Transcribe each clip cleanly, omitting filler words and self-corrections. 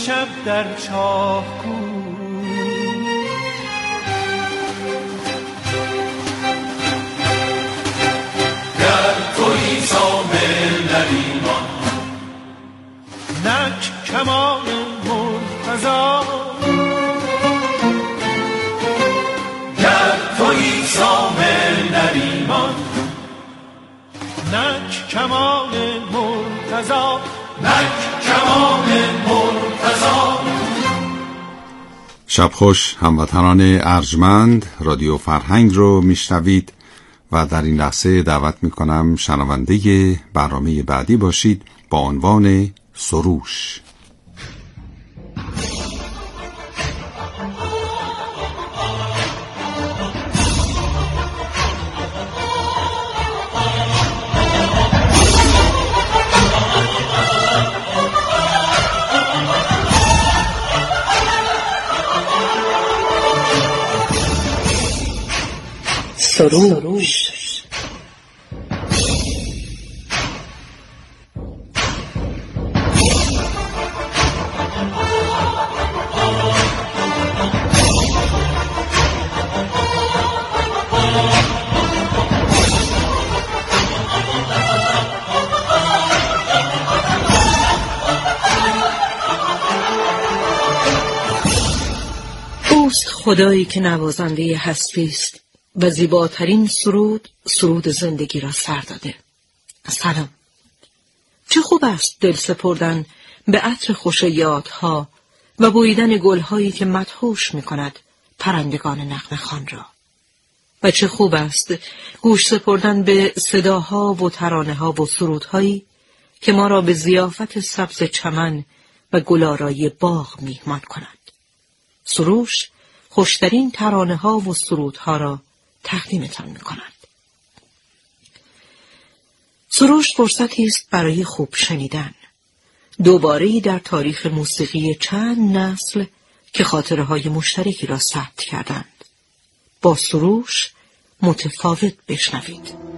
شب در چاه کو. گر تویی سامل نریمان، نک کمان مرتضا. گر تویی سامل نریمان، نک کمان مرتضا، نک کمان مرتضا. شب خوش هموطنان ارجمند، رادیو فرهنگ رو میشنوید و در این لحظه دعوت میکنم شنونده برنامه بعدی باشید با عنوان سروش. سروش. اوست خدایی که نوازنده هستی است و زیباترین سرود زندگی را سر داده. سلام. چه خوب است دل سپردن به عطر خوش یادها و بویدن گلهایی که مدهوش می کند پرندگان نغمه خوان را. و چه خوب است گوش سپردن به صداها و ترانه‌ها و سرودهایی که ما را به ضیافت سبز چمن و گلارای باغ میهمان کند. سروش خوشترین ترانه‌ها و سرودها را تقدیمتان می‌کند. سروش فرصتی است برای خوب شنیدن. دوباره‌ای در تاریخ موسیقی چند نسل که خاطره‌های مشترکی را ثبت کردند. با سروش متفاوت بشنوید.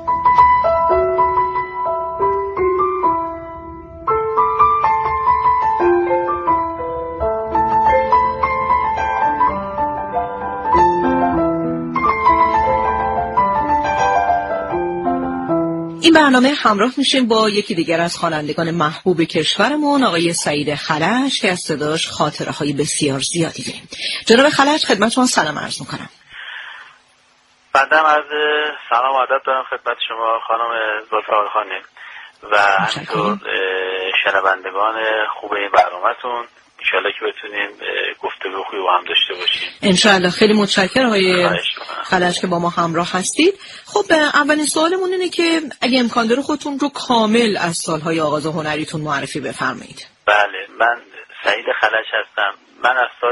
این برنامه همراه میشیم با یکی دیگر از خوانندگان محبوب کشورمون، آقای سعید خلج، که از صداش خاطره‌های بسیار زیادی داریم. جناب خلج خدمت شما سلام عرض میکنم. بنده از سلام و ادب دارم خدمت شما خانم زلفقار خانم و همینطور شنوندگان خوب این برنامه‌تون. انشالله که بتونیم گفتگو خوبی با هم داشته باشیم. انشالله. خیلی متشکرم آقای خلج که با ما همراه هستید. خب اولین سوالمون اینه که اگه امکان داره خودتون رو کامل از سالهای آغاز هنریتون معرفی بفرمایید. بله، من سعید خلج هستم. من از سال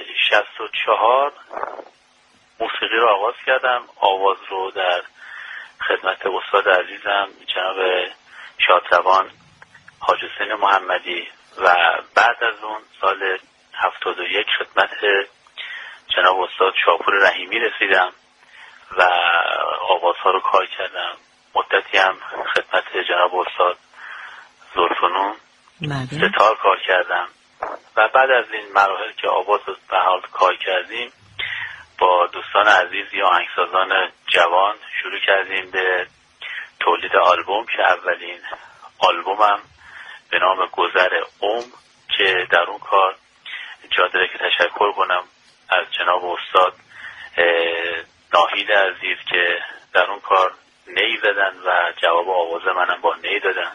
64 موسیقی رو آغاز کردم. آواز رو در خدمت استاد عزیزم جناب شادروان حاج حسین محمدی و بعد از اون سال 71 خدمت جناب استاد شاپور رحیمی رسیدم و آوازها رو کار کردم. مدتی هم خدمت جناب استاد زلفنون ستار کار کردم و بعد از این مراحل که آواز رو به حال کار کردیم با دوستان عزیز یا آهنگسازان جوان شروع کردیم به تولید آلبوم که اولین آلبومم به نام گذر عمر که در اون کار جا داره که تشکر کنم از جناب استاد ناهید عزیز که در اون کار نی زدن و جواب آواز منم با نی دادن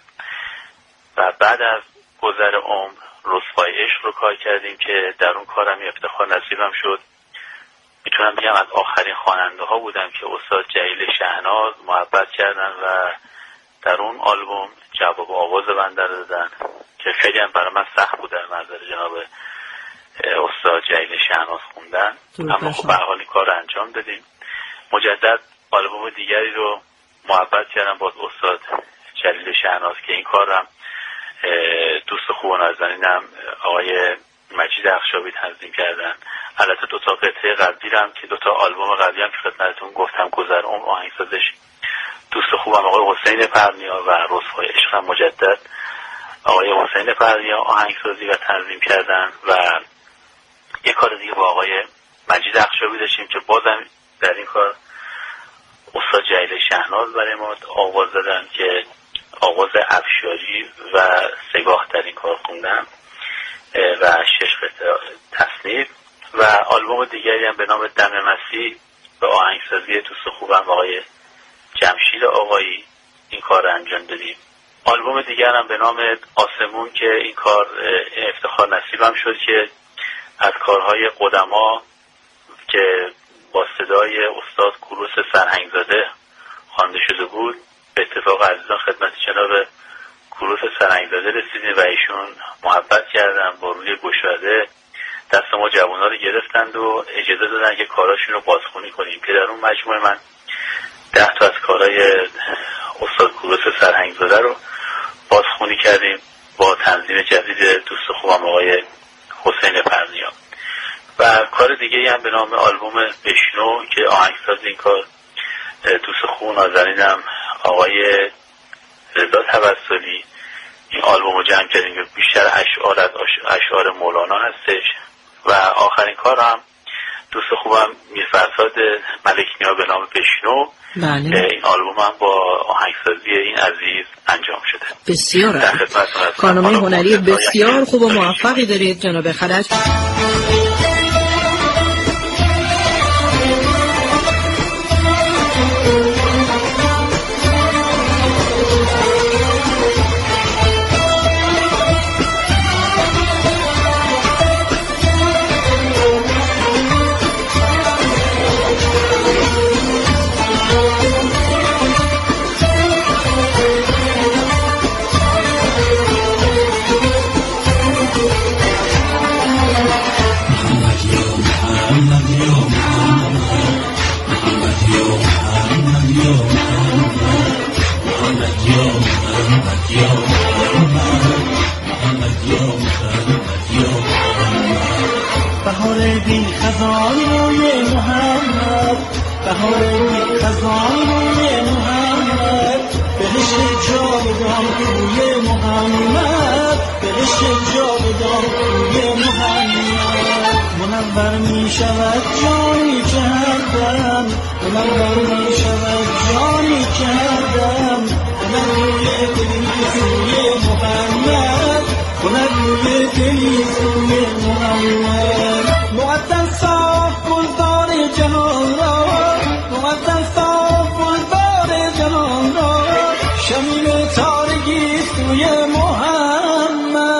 و بعد از گذر عمر رسوای عشق رو کار کردیم که در اون کارم افتخار نصیبم شد. میتونم بگم از آخرین خواننده ها بودم که استاد جلیل شهناز محبت کردن و در اون آلبوم جواب آواز بنده دادن که خیلی هم برای من سخت بود در نظر جناب استاد جلیل شهناز خوندن، اما خب به هر حال این کار رو انجام دادیم. مجدد آلبوم دیگری رو محبت کردم با استاد جلیل شهناز که این کار هم دوست خوب و نازنینم آقای مجید اخشابی تنظیم کردن. البته دو تا قطعه قبلی هم که دو تا آلبوم قبلی هم که خدمتتون گفتم گذر عمر آهنگسازش دوست خوبم آقای حسین پرنیا و رسوای عشق هم مجدد آقای حسین پرنیا آهنگسازی و تنظیم کردن و یک کار دیگه با آقای مجید اخشابی داشتیم که بازم در این کار استاد جلیل شهناز برای ما آواز دادن که آواز افشاری و سگاه در این کار خوندن و 6 قطعه تصنیف. و آلبوم دیگری هم به نام دم مسیح به آهنگسازی دوست خوبم آقای جمشید آقایی این کار رو انجام دادیم. آلبوم دیگر هم به نام آسمون که این کار افتخار نصیبم شد که از کارهای قدما که با صدای استاد کوروش سرهنگزاده خوانده شده بود به اتفاق عزیزان خدمت جناب کوروش سرهنگزاده رسیدیم و ایشون محبت کردن با روی گشاده دست ما جوان‌ها رو گرفتند و اجازه دادن که کاراشون رو بازخوانی کنیم که در اون مجموعه من 10 تا از کارهای استاد کوروش سرهنگزاده رو بازخوانی کردیم با تنظیم جدید دوست خوبم آقای حسین پرنیا. و کار دیگه هم به نام آلبوم بشنو که آهنگساز این کار دوست خوب نازنینم آقای رضا توسلی این آلبوم رو جمع کردیم که بیشتر اشعار از اشعار مولانا هستش. و آخرین کار هم دوست خوبم میرفرزاد ملک نیا به نام بشنو. بله. این آلبوم هم با آهنگسازی این عزیز انجام شده. بسیار عالی. کارنامه هنری بسیار خوب و موفقی دارید جناب خلج. بهار بی خزان روی محمد، بهار بی خزان روی محمد، بهشت جاودان روی محمد، بهشت جاودان روی محمد. منور می شود جانی کردم، منور می شود جانی کردم، من روی دلی روی محمد، من روی دلی روی محمد. مقدم صاف گلدار جهان را، مقدم صاف گلدار جهان را، شمیم تارگی سوی محمد.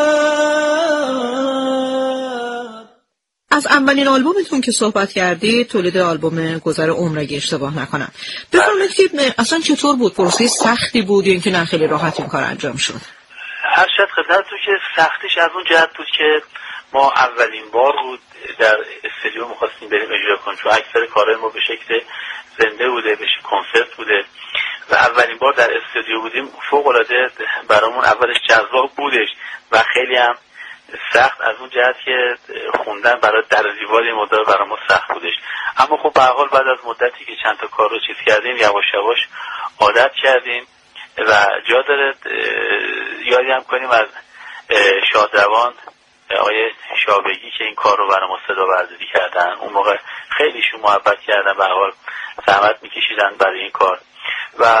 از اولین آلبومتون که صحبت کردید تولید آلبوم گذر عمر اگه اشتباه نکنم، بفرمایید که اصلا چطور بود؟ پروسه سختی بود یا اینکه نه خیلی راحت این کار انجام شد؟ هر شد خدمتتون که سختیش از اون جهت بود که ما اولین بار بود در استودیو می‌خواستیم بریم اجرا کنیم، چون اکثر کارهای ما به شکل زنده بوده، به شکل کنسرت بوده و اولین بار در استودیو بودیم. فوق‌العاده برامون اولش جذاب بودش و خیلی هم سخت از اون جهت که خوندن برای در دیوار مدار برای ما سخت بودش. اما خب به هر حال بعد از مدتی که چند تا کار رو چیز کردیم یواش یواش عادت کردیم و جا داره یادی هم کنیم از شادروان آقای شابگی که این کار رو برای ما صدا برداری کردن. اون موقع خیلیشون محبت کردن، به هر حال زحمت میکشیدن برای این کار. و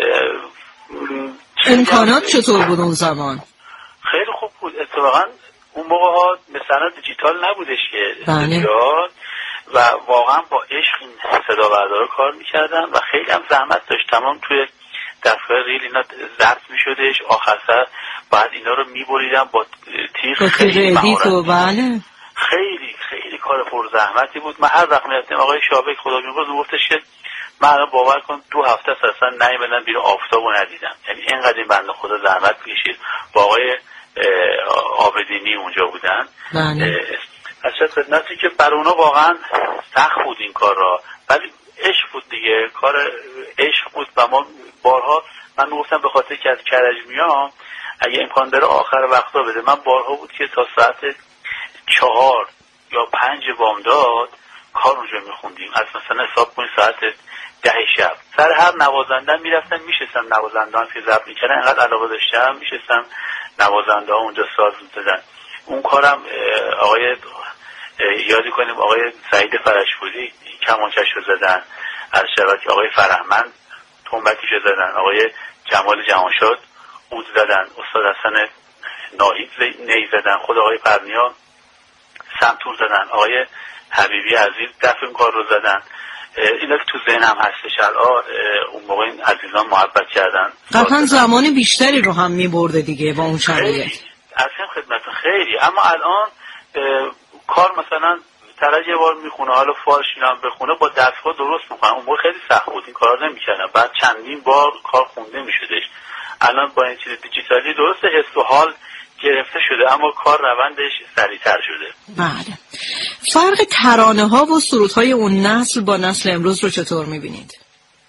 امکانات چطور بود اون زمان؟ خیلی خوب بود. اتفاقا اون موقع ها مثلا دیجیتال نبودش که و واقعا با عشق این صدا بردار کار میکردن و خیلی هم زحمت داشت. تمام توی دستگاه ریل اینا ضبط میشدش، آخر سر بعد اینا رو میبریدن با تیغ. خیلی بله خیلی خیلی کار پر زحمتی بود. من هر وقت میرفتم آقای شابک خدا بیامرز گفتش که من الان باور کن 2 هفته اصلا نیومدم بیرون آفتابو ندیدم. یعنی اینقدر این بنده خدا زحمت کشید. با آقای عابدینی اونجا بودن. اصلا خدمتی که بر اونا واقعا سخت بود این کار را، ولی عشق بود دیگه، کار عشق بود. و ما بارها من میگفتم به خاطر که از کرج میام اگه امکان داره آخر وقتا بده. من بارها بود که تا ساعت 4 یا 5 بامداد کار اونجا میخوندیم. از مثلا حساب کنید ساعت 10 شب سر هر نوازندن میرفتم میشستم، نوازندان که ضبط میکردن انقدر علاقه داشتم میشستم نوازنده ها اونجا ساز می‌زدن. اون کارم آقای یادی کنیم آقای سعید فرشپوری کمانچش رو زدن، از شبکه آقای فرهمند تنبکش رو زدن، آقای جمال جهانشاد عود زدن، استاد حسن ناهید نی زدن، خود آقای پرنیا سنتور زدن، آقای حبیبی عزیز دف این کار رو زدن. اینا که تو ذهنم هستش الان. اون موقع این عزیزان محبت کردن، قطعا زمان بیشتری رو هم می‌برده دیگه با اون شرایط. اصلا خدمتتون خیلی. اما الان کار مثلا طرف یه بار میخونه، حالا فارش اینا هم بخونه با دستگاه درست میکنن. اون موقع خیلی سخت بود، این کارا نمیکردن، بعد چندین بار کار خونده میشدش. الان با این چیز دیجیتالی درسته حس و حال گرفته شده، اما کار روندش سریعتر شده. بله. فرق ترانه ها و سرودهای اون نسل با نسل امروز رو چطور میبینید؟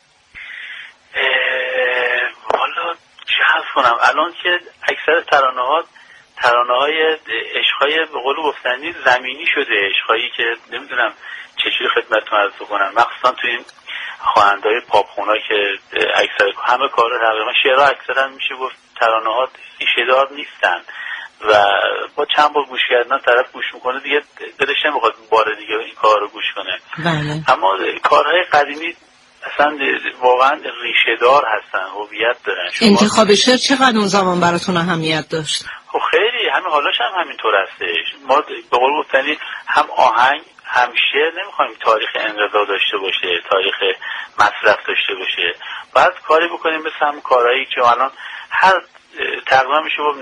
والا چه حرف کنم، الان که اکثر ترانه‌های عشقای به قول گفتنی زمینی شده، عشقایی که نمیدونم چجوری خدمتتون عرض کنم، مخصوصا تو این خواننده‌های پاپخونا که اکثر همه کارا تقریبا شعرها اکثرا میشه گفت ترانه‌ها ریشه‌دار نیستن و با چند بار گوش کردن طرف گوش میکنه دیگه دلش نمیخواد بار دیگه این کار رو گوش کنه. بله. اما کارهای قدیمی اصلا واقعا ریشه‌دار هستن، هویت دارن. انتخاب شعر چقدر اون زمان براتون اهمیت داشت؟ خب خیلی، همین حالاش هم همینطور هستش. ما به قول گفتنی هم آهنگ هم شعر نمیخوایم تاریخ انقضا داشته باشه، تاریخ مصرف داشته باشه. باید کاری بکنیم مثل هم کارهایی که الان هر تقریبا میشه گفت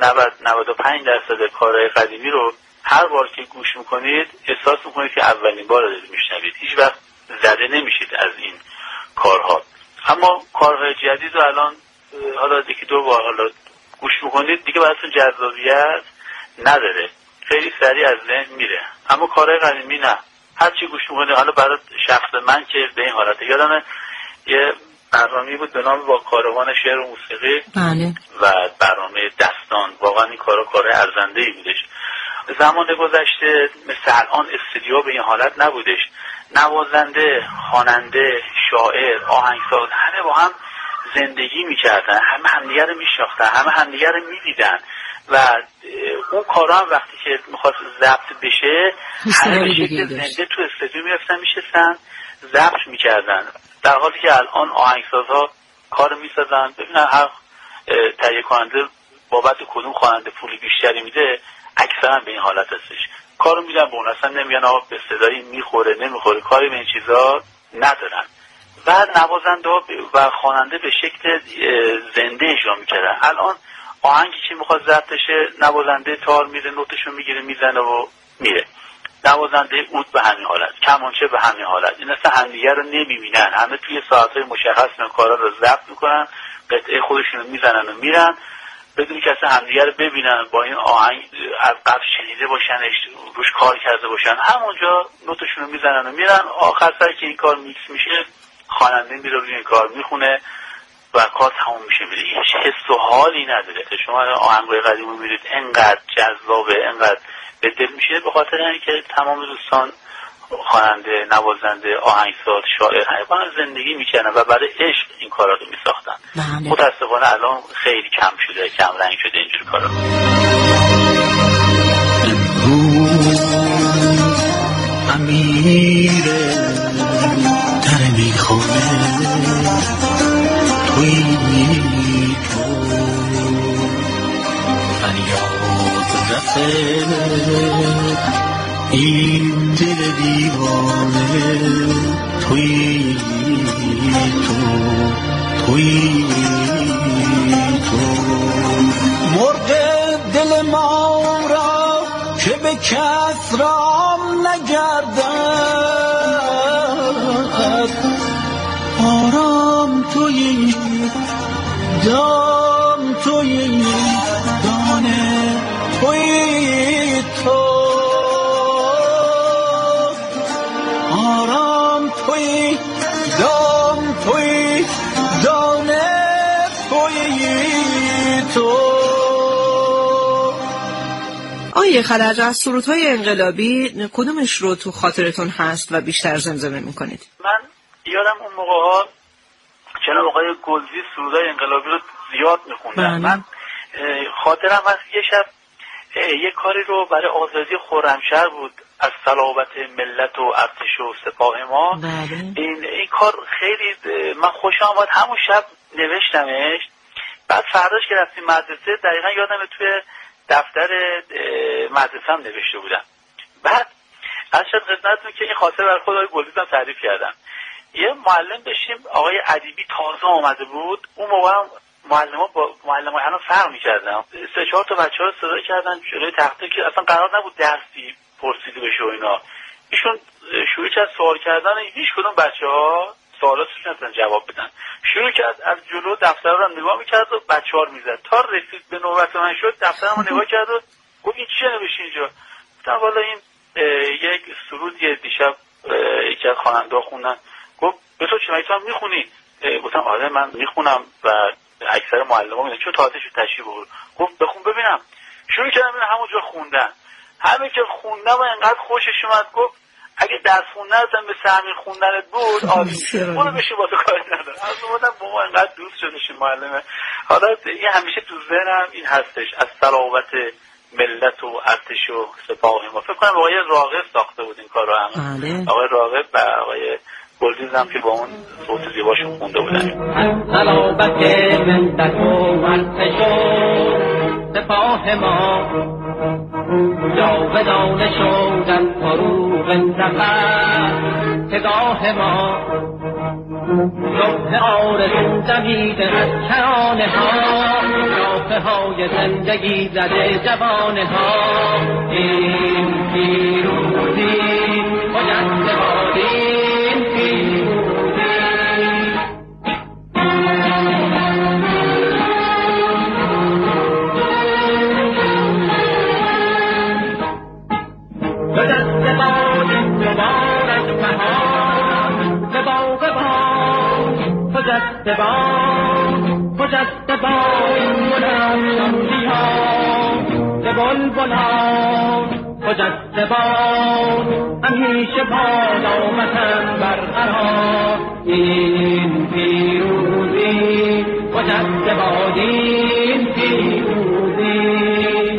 90-95% کارهای قدیمی رو هر بار که گوش میکنید احساس میکنید که اولین بار دارید میشنوید، هیچ وقت زده نمیشید از این کارها. اما کارهای جدید رو الان حالا یکی دو بار حالا گوش میکنید دیگه براتون جذابیت نداره، خیلی سریع از ذهن میره. اما کارهای قدیمی نه، هر چی گوش میکنید. حالا برای شخص من که به این حالت یادمه یه برنامه‌ای بود به نام با کاروان شعر و موسیقی. بله. و برنامه دستان، واقعا این کارهای ارزنده‌ای بودش. زمان گذشته مثل الان استودیو به این حالت نبودش. نوازنده، خواننده، شاعر، آهنگساز همه با هم زندگی میکردن، همه همدیگه رو میشناختن، همه همدیگه رو میدیدن و اون کارا هم وقتی که میخواست ضبط بشه همه به شکل زنده تو استودیو میرفتن میشستن ضبط میکردن، در حالی که الان آهنگسازها کار میسازن ببینن هر تهیه کننده بابت کدوم خواننده پول بیشتری میده، اکثرا به این حالت هستش. کارو میدن به اون، اصلا نمیگن آقا به صدایی میخوره نمیخوره، کاری به این چیزا ندارن. و نوازنده و خواننده به شکل زنده اجرا میکردن. الان آهنگی که میخواد ضبط بشه نوازنده تار میره نوتشو میگیره میزنه و میره، نوازنده عود به همین حالت، کمانچه به همین حالت. این اصلا همدیگه رو نمیبینن، همه توی ساعتهای مشخص این کارا رو ضبط میکنن، قطعه خودشون رو میزنن و میرن بدون که اصلا همدیگه رو ببینن، با این آهنگ از قبل شنیده باشن، روش کار کرده باشن، همونجا نوتشون رو میزنن و میرن. آخر سر که این کار میکس میشه خواننده میره روی این کار میخونه و کار تموم میشه میره. هیچ حس و حالی نداره. شما آهنگای قدیمی میرید انقدر جذابه، انقدر به دل میشه، به خاطر اینکه تمام دوستان خواننده، نوازنده، آهنگساز، شاعر همه زندگی میکنن و برای عشق این کارا رو میساختن. متاسفانه الان خیلی کم شده، کم رنگ شده اینجور کارا. امیر در میخونه توی تو فریاد رفته این دل دیوانه توی تو مرغ دل ما را که به کس رام نگردد آرام توی دام توی دانه توی تو آرام توی دام توی دانه توی تو. آیه خلج، از سرودهای انقلابی کدومش رو تو خاطرتون هست و بیشتر زمزمه میکنید؟ من یادم اون موقع ها جناب آقای گلزی سرودهای انقلابی رو زیاد میخوندن. من خاطرم هست یه شب یه کاری رو برای آزادی خرمشهر بود از صلابت ملت و ارتش و سپاه ما. این کار خیلی من خوشم آمد، همون شب نوشتمش. بعد فرداش که رفتیم مدرسه دقیقا یادمه توی دفتر مدرسه هم نوشته بودم. بعد از شد خدمتتون که این خاطره برای خود آقای گلدیزم تعریف کردم. یه معلم داشتیم آقای ادیبی تازه آمده بود، اون موقع هم معلم‌ها با معلمای الان فرق می‌کردن. 3-4 تا بچه‌ها صدا کردن جلوی تخته که اصلا قرار نبود درسی پرسیده بشه و اینا. ایشون شروع کرد سوال کردن، هیچ کدوم بچه‌ها سوالاتشون نتونن جواب بدن. شروع کرد از جلو دفتر رو نگاه می‌کرد و بچه‌ها رو می‌زد. تا رسید به نوبت من شد دفترمو نگاه کرد و گفت این چیه نوشته اینجا؟ گفتم والا این یک سرودیه دیشب یکی از خواننده‌ها خوندن. گفت به تو چه میتونم میخونی؟ گفتم آره من میخونم و اکثر معلم‌ها میگن چون تازه شو تشریح بود. گفت بخون ببینم. شروع کردم همونجا خوندن. همین که خوندم و انقدر خوشش اومد گفت اگه درس خوندنت مثل همین خوندنت بود عالی. اونو بشی با تو کاری نداره. از اونم با ما انقدر دوست شدیم معلمه. حالا این همیشه تو ذهنم این هستش از صلابت ملت و ارتش و سپاه ما. فکر کنم آقای راغب ساخته بود این کارو هم. آقای راغب و آقای گلدیز هم که با اون صوت زیباشون خونده بودن. صلابت ملت و ارتش و سپاه ما جاودانه شدن فروغ ظفر پگاه ما صبح آرزو دمیده از کرانه ها شاخه های زندگی زده جوانه ها این پیروزی باید بادین پیروزی به دست بادین مبارک بهار به باغ خجسته با این بلند شمشی ها به بلبلان خجسته با همیشه بالا وطن برقرار این پیروزی خجسته با این پیروزی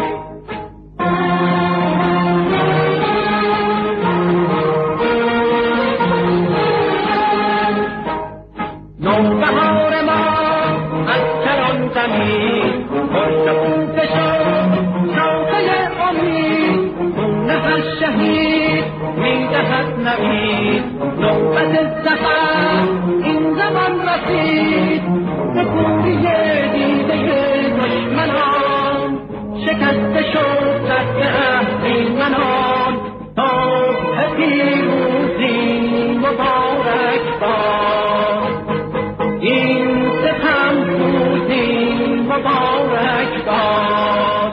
نوبهار ما از کران زمین پرشکوفه شد شاخه امید خون هر شهید میدهد نوید نوبت ظفر این زمان رسید به کوری دیده دشمنان شکسته شد دست اهریمنان صبح پیروزی مبارک باد این ستم روزی مبارک باد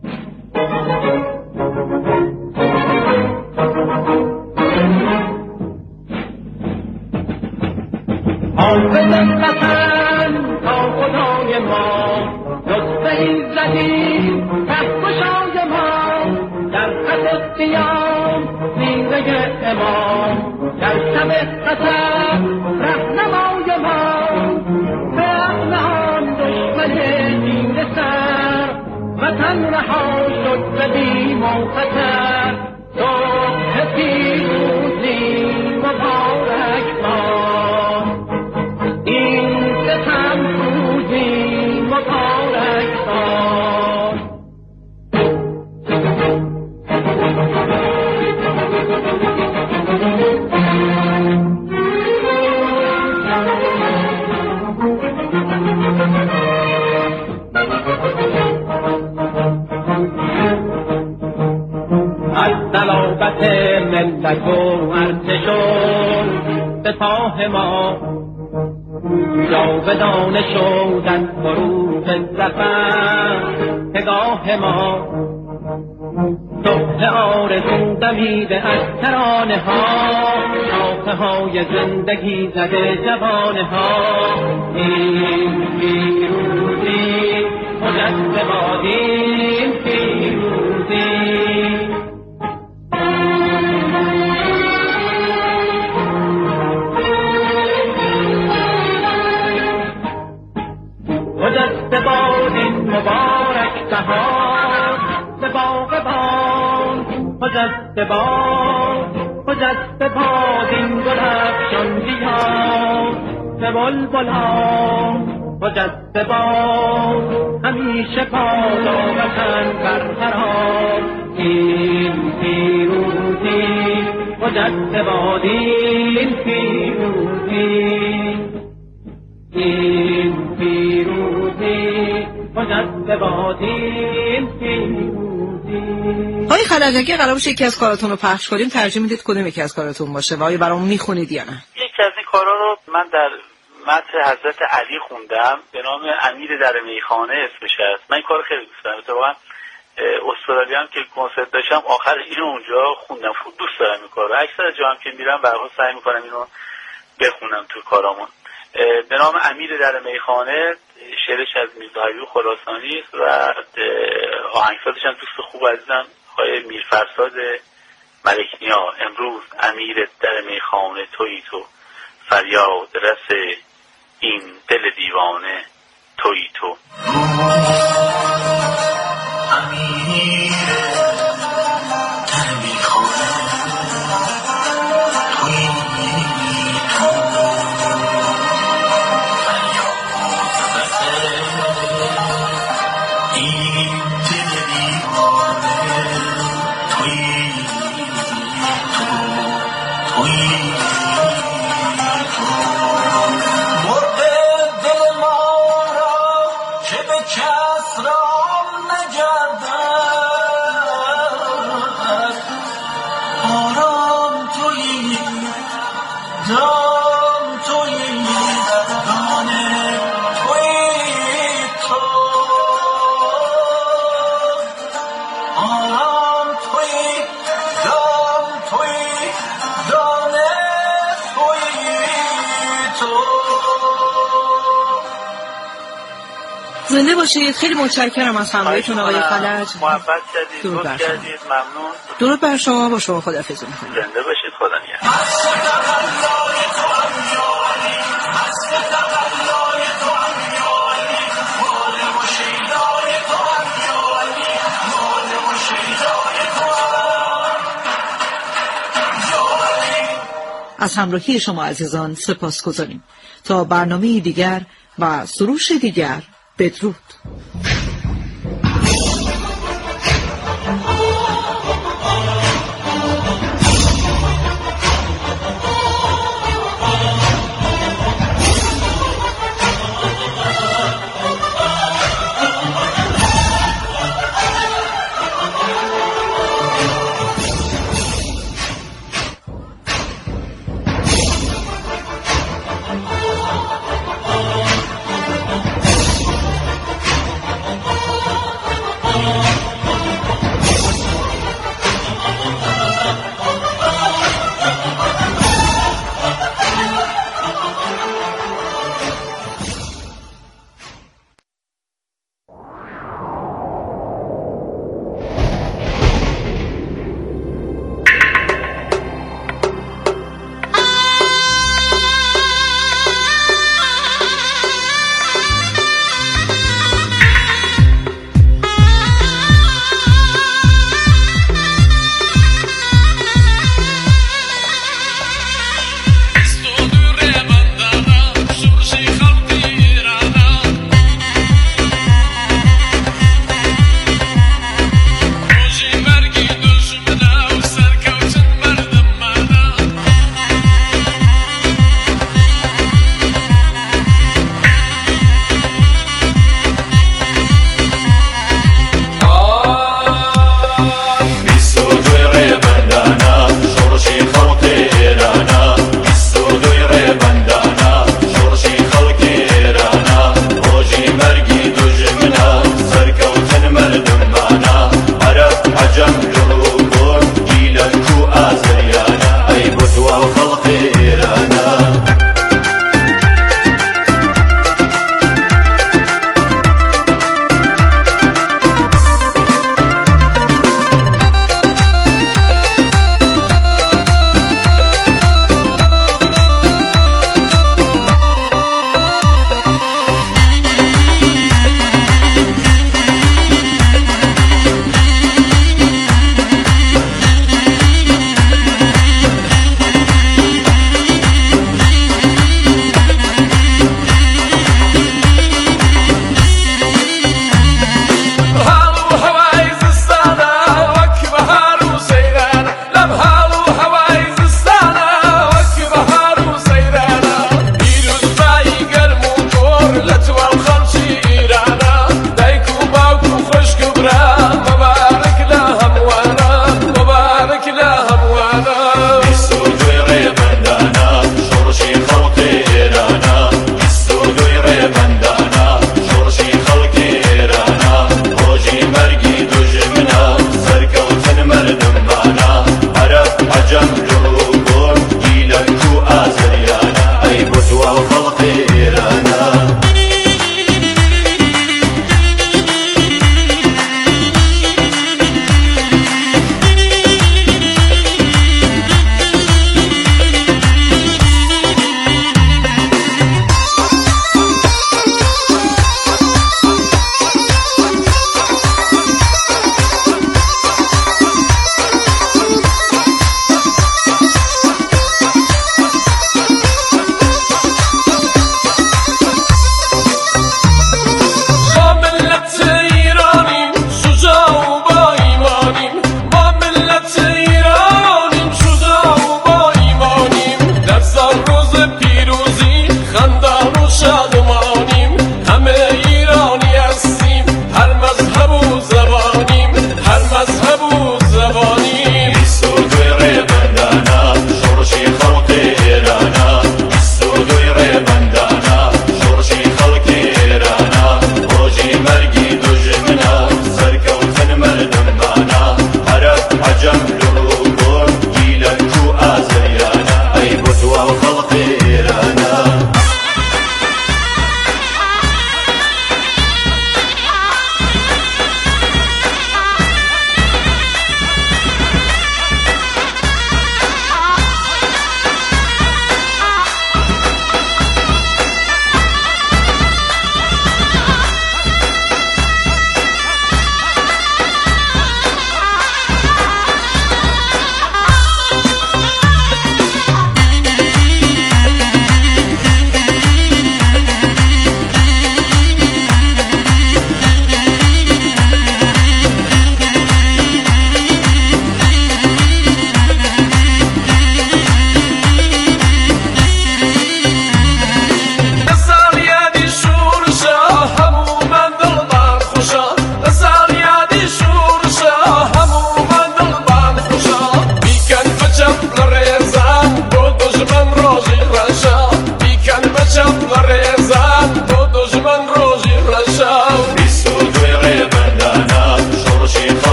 حافظ وطن تا خدای ما لطف ایزدی کهکشای ما در خط قیام سینه امام در شب خطر رهنمای ما به اقلام دشمن دین سر وطن رها شد به بیم و خطر صبح پیروزی مبارک باد این ستم روزی مبارک باد از صلابت ملت و ارتشون سپاه ما جاودانه شدن فروغ ظفر پگاه ما صبح آرزو دمیده از ترانه ها شاخه های زندگی زده جوانه ها این پیروزی مجد بادین پیروزی مجد بادین مبارک خجسته باد این گل افشان بیا به بلبلان خجسته باد همیشه بادا وطن برقرار این پیروزی خجسته باد این پیروزی خجسته باد این پیروزی. آقای خلج اگه قرار باشه یکی از کاراتون رو پخش کنیم ترجیح میدید کدوم یکی از کاراتون باشه و آیا برامون میخونید یا نه؟ یکی از این کارا رو من در متن حضرت علی خوندم به نام امیر در میخانه اسمش هست. من این کارو خیلی دوست دارم. اتفاقا استرالیا هم که کنسرت داشتم آخر اینو اونجا خوندم. خود دوست دارم این کارو. اکثر جا هم که میرم به هر حال سعی میکنم اینو بخونم تو کارامون. به نام امیر در میخانه، شعرش از میرزا حبیب خراسانی است و آهنگسازش هم دوست خوب عزیزم آقای میرفرزاد ملکنیا. امروز امیر در میخانه تویی تو، فریاد رس این دل دیوانه تویی تو. امیر در میخانه تویی تو، زنده باشید. خیلی متشکرم از همراهیتون آقای خلج. محبت کردید، لطف کردید، ممنون. درود بر شما. با شما خداحافظی می‌کنم. زنده باشید. خدا نگهدار. از همراهی شما عزیزان سپاسگزاریم. تا برنامه دیگر و سروش دیگر بدرود.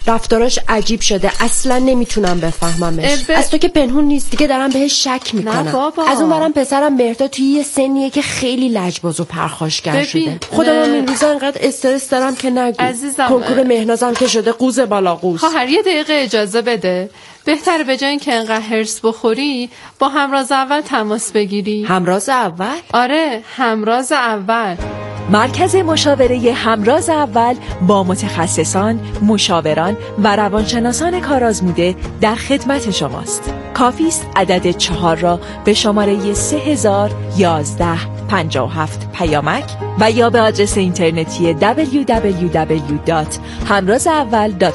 رفتاراش عجیب شده، اصلا نمیتونم بفهممش. از تو که پنهون نیست دیگه، دارم بهش شک میکنم. نه بابا. از اون برم پسرم مهرداد توی یه سنیه که خیلی لجباز و پرخاشگر شده. خودم این روزا انقدر استرس دارم که نگو. عزیزم، کنکور مهنازم که شده قوز بالا قوز. خواهر یه دقیقه اجازه بده. بهتره به جای اینکه انقدر هرس بخوری با همراز اول تماس بگیری. همراز اول؟ آره، همراز اول. مرکز مشاوره همراز اول با متخصصان، مشاوران و روانشناسان کارآزموده در خدمت شماست. کافی است عدد 4 را به شماره 301157 پیامک و یا به آدرس اینترنتی www.hamrazaval.com